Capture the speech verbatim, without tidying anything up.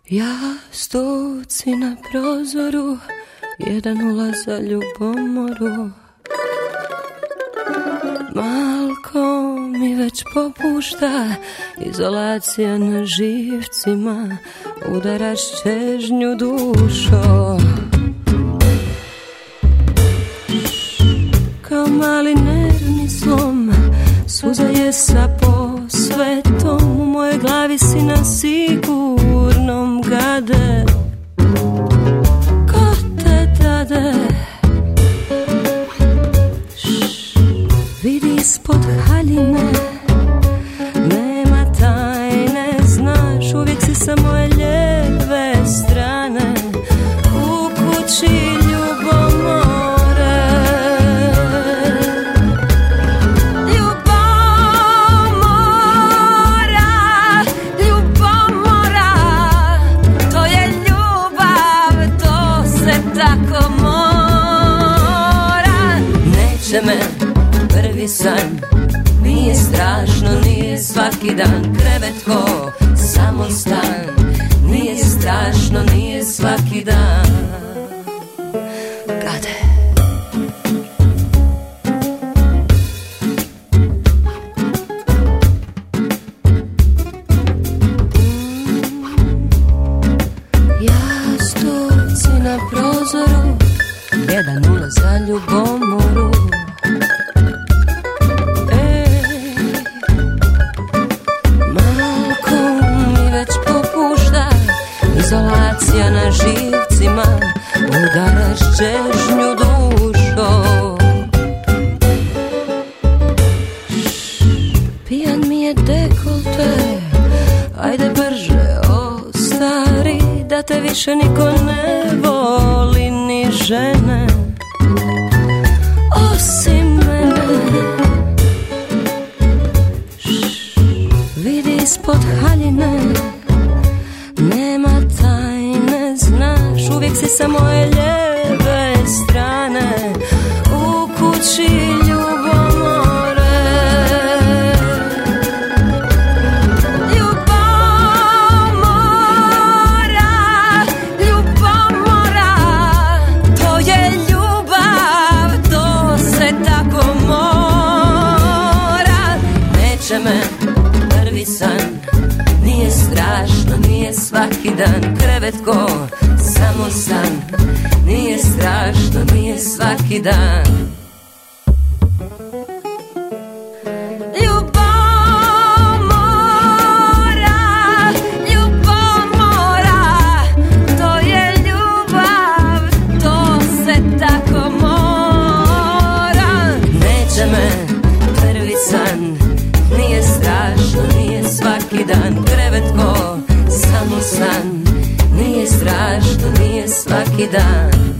Jastuci na prozoru, jedan ulaz za ljubomoru. Malko mi već popušta, izolacija na živcima, udaraš čežnju dušo. Kao mali nervni slom, suza je sa posvetom, u mojoj glavi si na sigurnom gade. Ko te dade? Šš, vidi ispod haljine, nema tajne, znaš, uvijek si sa moje lijeve strane, u kući ljubomore. Me prvi san, nije strašno, nije svaki dan krevet ko samostan, nije strašno, nije svaki dan. Gade. Jastuci na prozoru, jedan ulaz za ljubomoru. Izolacija na živcima, udaraš čežnju dušo. Pijan mi je dekolte, ajde brže ostari, da te više niko ne voli ni žene osim mene. Šš, vidi ispod haljine, nema tajne, znaš, uvijek si sa moje lijeve strane, u kući ljubomore. Ljubomora, ljubomora, to je ljubav, to se tako mora. Neće me prvi san, nije strašno, nije svaki dan krevet ko samostan, nije strašno, nije svaki dan. Ljubomora, ljubomora, to je ljubav, to se tako mora. Neće me prvi san, nije strašno, nije svaki dan krevet ko samostan, nije strašno, nije svaki dan.